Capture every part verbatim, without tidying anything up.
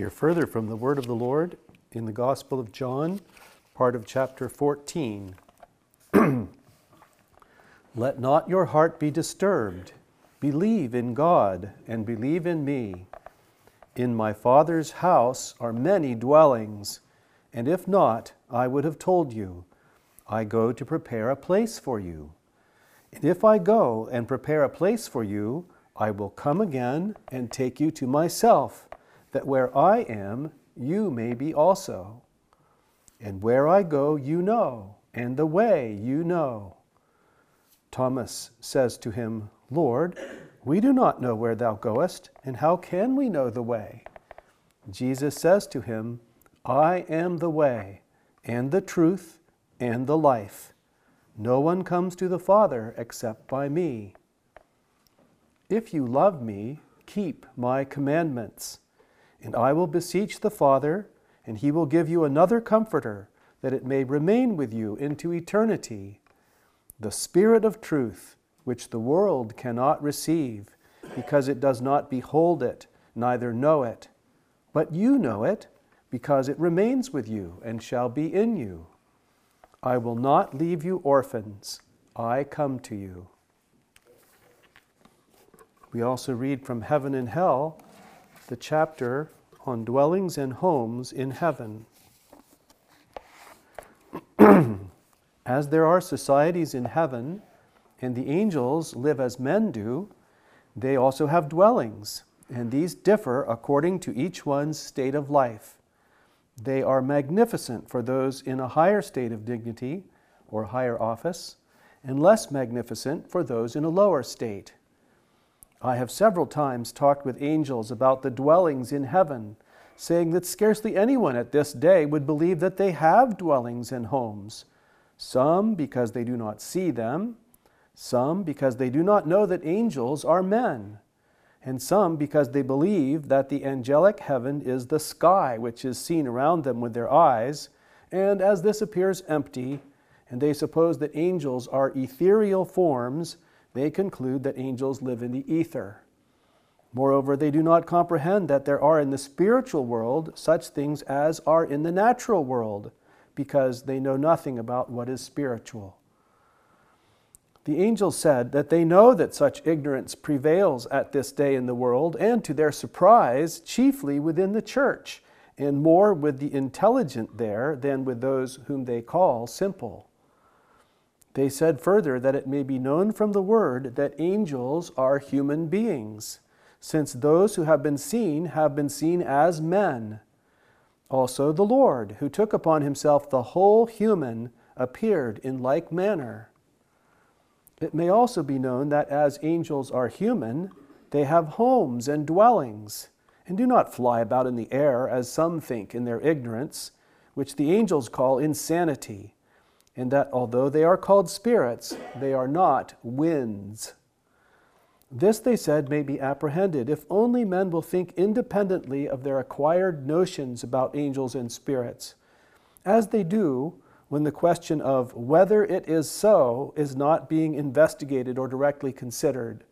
Hear further from the word of the Lord in the Gospel of John, part of chapter fourteen. Let not your heart be disturbed. Believe in God and believe in me. In my Father's house are many dwellings, and if not, I would have told you. I go to prepare a place for you. And if I go and prepare a place for you, I will come again and take you to myself, that where I am, you may be also. And where I go, you know, and the way you know. Thomas says to him, Lord, we do not know where thou goest, and how can we know the way? Jesus says to him, I am the way, and the truth, and the life. No one comes to the Father except by me. If you love me, keep my commandments. And I will beseech the Father, and he will give you another Comforter, that it may remain with you into eternity, the Spirit of truth, which the world cannot receive, because it does not behold it, neither know it. But you know it, because it remains with you and shall be in you. I will not leave you orphans. I come to you. We also read from Heaven and Hell, the chapter on dwellings and homes in heaven. As there are societies in heaven, and the angels live as men do, they also have dwellings, and these differ according to each one's state of life. They are magnificent for those in a higher state of dignity or higher office, and less magnificent for those in a lower state. I have several times talked with angels about the dwellings in heaven, saying that scarcely anyone at this day would believe that they have dwellings and homes. Some because they do not see them, some because they do not know that angels are men, and some because they believe that the angelic heaven is the sky which is seen around them with their eyes, and as this appears empty, and they suppose that angels are ethereal forms, they conclude that angels live in the ether. Moreover, they do not comprehend that there are in the spiritual world such things as are in the natural world, because they know nothing about what is spiritual. The angels said that they know that such ignorance prevails at this day in the world, and to their surprise, chiefly within the church, and more with the intelligent there than with those whom they call simple. They said further that it may be known from the word that angels are human beings, since those who have been seen have been seen as men. Also the Lord, who took upon himself the whole human, appeared in like manner. It may also be known that as angels are human, they have homes and dwellings, and do not fly about in the air, as some think in their ignorance, which the angels call insanity, and that although they are called spirits, they are not winds. This, they said, may be apprehended if only men will think independently of their acquired notions about angels and spirits, as they do when the question of whether it is so is not being investigated or directly considered.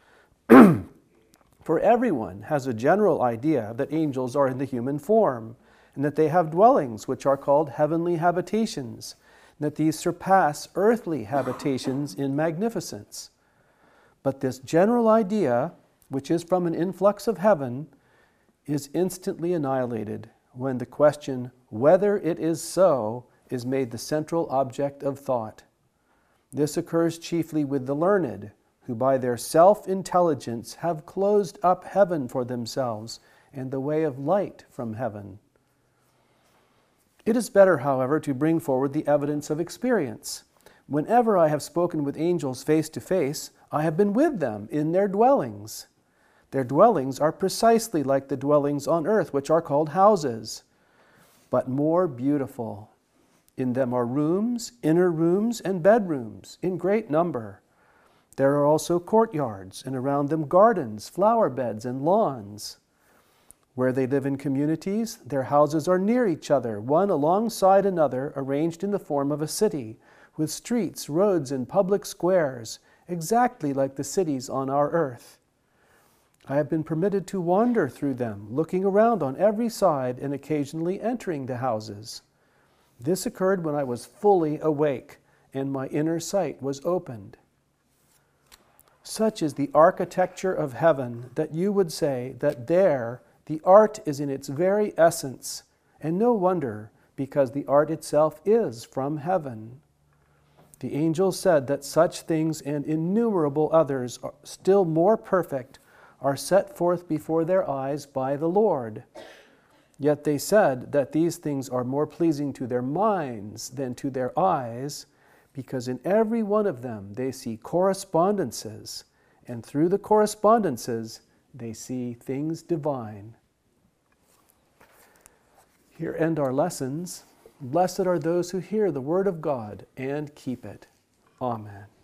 For everyone has a general idea that angels are in the human form, and that they have dwellings which are called heavenly habitations, and that these surpass earthly habitations in magnificence. But this general idea, which is from an influx of heaven, is instantly annihilated when the question whether it is so is made the central object of thought. This occurs chiefly with the learned, who by their self-intelligence have closed up heaven for themselves and the way of light from heaven. It is better, however, to bring forward the evidence of experience. Whenever I have spoken with angels face to face, I have been with them in their dwellings. Their dwellings are precisely like the dwellings on earth, which are called houses, but more beautiful. In them are rooms, inner rooms, and bedrooms in great number. There are also courtyards, and around them gardens, flower beds, and lawns. Where they live in communities, their houses are near each other, one alongside another, arranged in the form of a city, with streets, roads, and public squares, exactly like the cities on our earth. I have been permitted to wander through them, looking around on every side and occasionally entering the houses. This occurred when I was fully awake and my inner sight was opened. Such is the architecture of heaven that you would say that there the art is in its very essence, and no wonder, because the art itself is from heaven. The angels said that such things and innumerable others, are still more perfect, are set forth before their eyes by the Lord. Yet they said that these things are more pleasing to their minds than to their eyes, because in every one of them they see correspondences, and through the correspondences they see things divine. Here end our lessons. Blessed are those who hear the word of God and keep it. Amen.